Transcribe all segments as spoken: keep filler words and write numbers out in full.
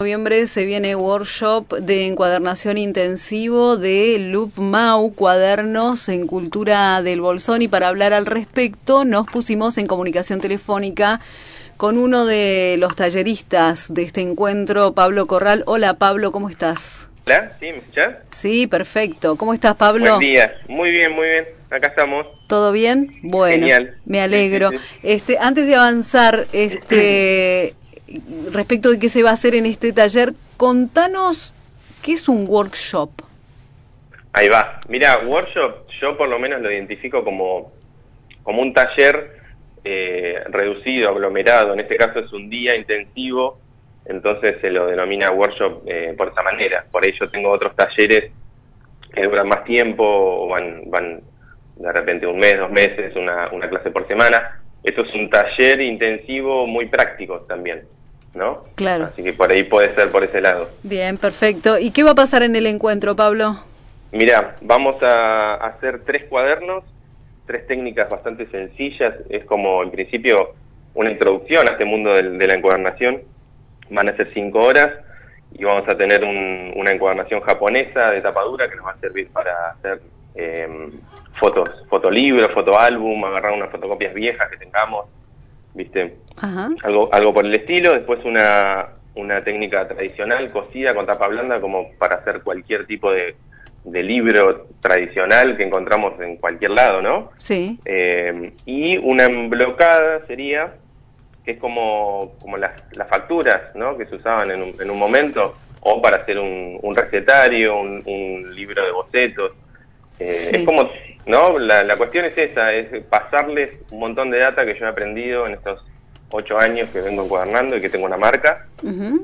noviembre se viene workshop de encuadernación intensivo de Lufmau, cuadernos en cultura del Bolsón, y para hablar al respecto nos pusimos en comunicación telefónica con uno de los talleristas de este encuentro, Pablo Corral. Hola Pablo, ¿cómo estás? Hola, ¿sí? ¿Me escuchás? Sí, perfecto. ¿Cómo estás, Pablo? Buen día. Muy bien, muy bien. Acá estamos. ¿Todo bien? Bueno, genial. Me alegro. Sí, sí, sí. Este, antes de avanzar, este, respecto de qué se va a hacer en este taller, contanos qué es un workshop. Ahí va. Mira, workshop yo por lo menos lo identifico como, como un taller eh, reducido, aglomerado. En este caso es un día intensivo, entonces se lo denomina workshop eh, por esa manera. Por ello tengo otros talleres que duran más tiempo, o van, van de repente un mes, dos meses, una, una clase por semana. Esto es un taller intensivo muy práctico también, ¿no? Claro. Así que por ahí puede ser por ese lado. Bien, perfecto. ¿Y qué va a pasar en el encuentro, Pablo? Mirá, vamos a hacer tres cuadernos, tres técnicas bastante sencillas. Es como, en principio, una introducción a este mundo de, de la encuadernación. Van a ser cinco horas y vamos a tener un, una encuadernación japonesa de tapa dura que nos va a servir para hacer eh, fotos, fotolibros, fotoálbum, agarrar unas fotocopias viejas que tengamos, ¿viste? Ajá. Algo, algo por el estilo. Después una, una técnica tradicional, cosida con tapa blanda, como para hacer cualquier tipo de, de libro tradicional que encontramos en cualquier lado, ¿no? Sí. Eh, y una emblocada sería, que es como, como las, las facturas, ¿no?, que se usaban en un, en un momento, o para hacer un, un recetario, un, un libro de bocetos. Eh, Sí. Es como, ¿no? La, la cuestión es esa, es pasarles un montón de data que yo he aprendido en estos ocho años que vengo encuadernando y que tengo una marca. Uh-huh.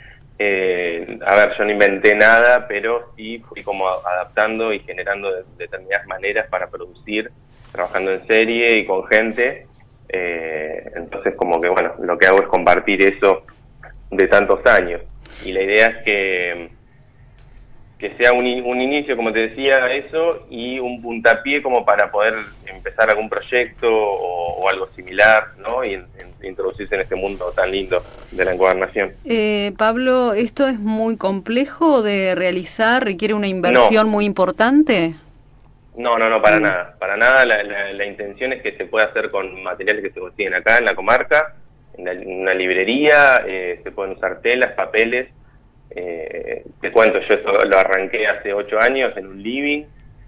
Eh, a ver, yo no inventé nada, pero sí fui como adaptando y generando de, determinadas maneras para producir, trabajando en serie y con gente. Eh, entonces como que bueno, lo que hago es compartir eso de tantos años, y la idea es que que sea un, un inicio, como te decía, eso, y un puntapié como para poder empezar algún proyecto o, o algo similar, ¿no? Y en, en, introducirse en este mundo tan lindo de la encuadernación. Eh, Pablo, ¿esto es muy complejo de realizar? ¿Requiere una inversión No. muy importante? No, no, no, para Mm. nada, para nada. La, la, la intención es que se pueda hacer con materiales que se consiguen acá en la comarca, en, la, en una librería. Eh, se pueden usar telas, papeles. Eh, te cuento, yo esto lo arranqué hace ocho años en un living,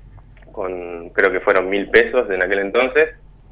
con creo que fueron mil pesos en aquel entonces,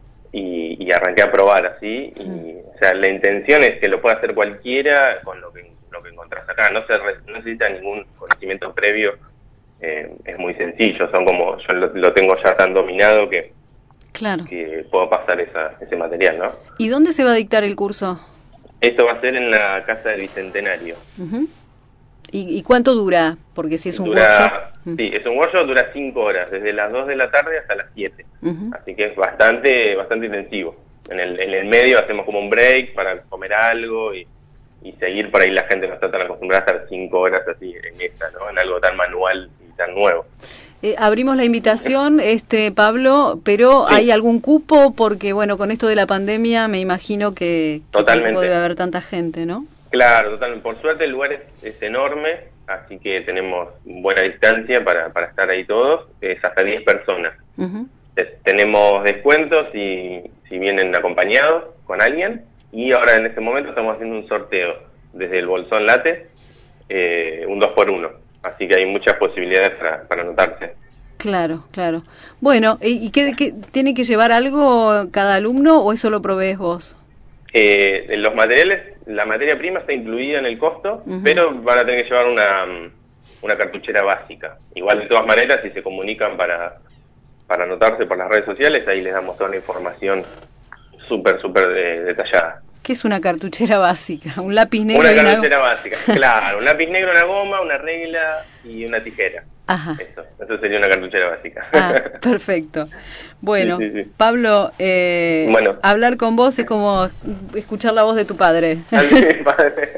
y, y arranqué a probar así. Y, Mm. o sea, la intención es que lo pueda hacer cualquiera con lo que, lo que encontrás acá. No se re, no necesita ningún conocimiento previo. Eh, es muy sencillo, son como, yo lo, lo tengo ya tan dominado que, Claro. que puedo pasar esa, ese material, ¿no? ¿Y dónde se va a dictar el curso? Esto va a ser en la Casa del Bicentenario. Uh-huh. ¿Y, ¿Y cuánto dura? Porque si es un dura, workshop... Sí, es un workshop, dura cinco horas, desde las dos de la tarde hasta las siete. Uh-huh. Así que es bastante bastante intensivo. En el, en el medio hacemos como un break para comer algo y, y seguir. Por ahí la gente no está tan acostumbrada a estar cinco horas así en esta, ¿no? En algo tan manual y tan nuevo. Eh, abrimos la invitación, este Pablo, pero Sí. ¿hay algún cupo? Porque, bueno, con esto de la pandemia me imagino que, que Totalmente. tampoco debe haber tanta gente, ¿no? Claro, totalmente. Por suerte el lugar es, es enorme, así que tenemos buena distancia para, para estar ahí todos. Es hasta diez personas. Uh-huh. Te- tenemos descuentos si, si vienen acompañados con alguien, y ahora en este momento estamos haciendo un sorteo desde el Bolsón Late, eh, un dos por uno. Así que hay muchas posibilidades para, para anotarse. Claro, claro. Bueno, ¿y, y qué, qué tiene que llevar algo cada alumno o eso lo provees vos? Eh, los materiales, la materia prima está incluida en el costo, Uh-huh. pero van a tener que llevar una, una cartuchera básica. Igual, de todas maneras, si se comunican para, para anotarse por las redes sociales, ahí les damos toda la información súper, súper de- detallada. ¿Qué es una cartuchera básica? ¿Un lápiz negro? Una y una- cartuchera básica, claro, un lápiz negro, una goma, una regla y una tijera. Ajá. Eso, eso sería una cartuchera básica. Ah, perfecto. Bueno, Sí, sí, sí. Pablo, eh, Bueno. hablar con vos es como escuchar la voz de tu padre. Al mi padre.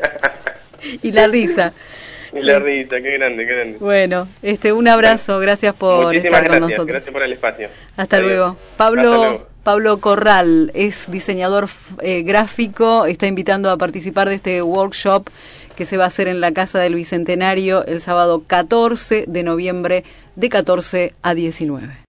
Y la risa. Y la risa, qué grande, qué grande. Bueno, este, un abrazo, gracias por Muchísimas estar con gracias, nosotros. gracias por el espacio. Hasta Adiós. luego. Pablo, Hasta luego. Pablo Corral es diseñador eh, gráfico, está invitando a participar de este workshop que se va a hacer en la Casa del Bicentenario el sábado catorce de noviembre de catorce a diecinueve.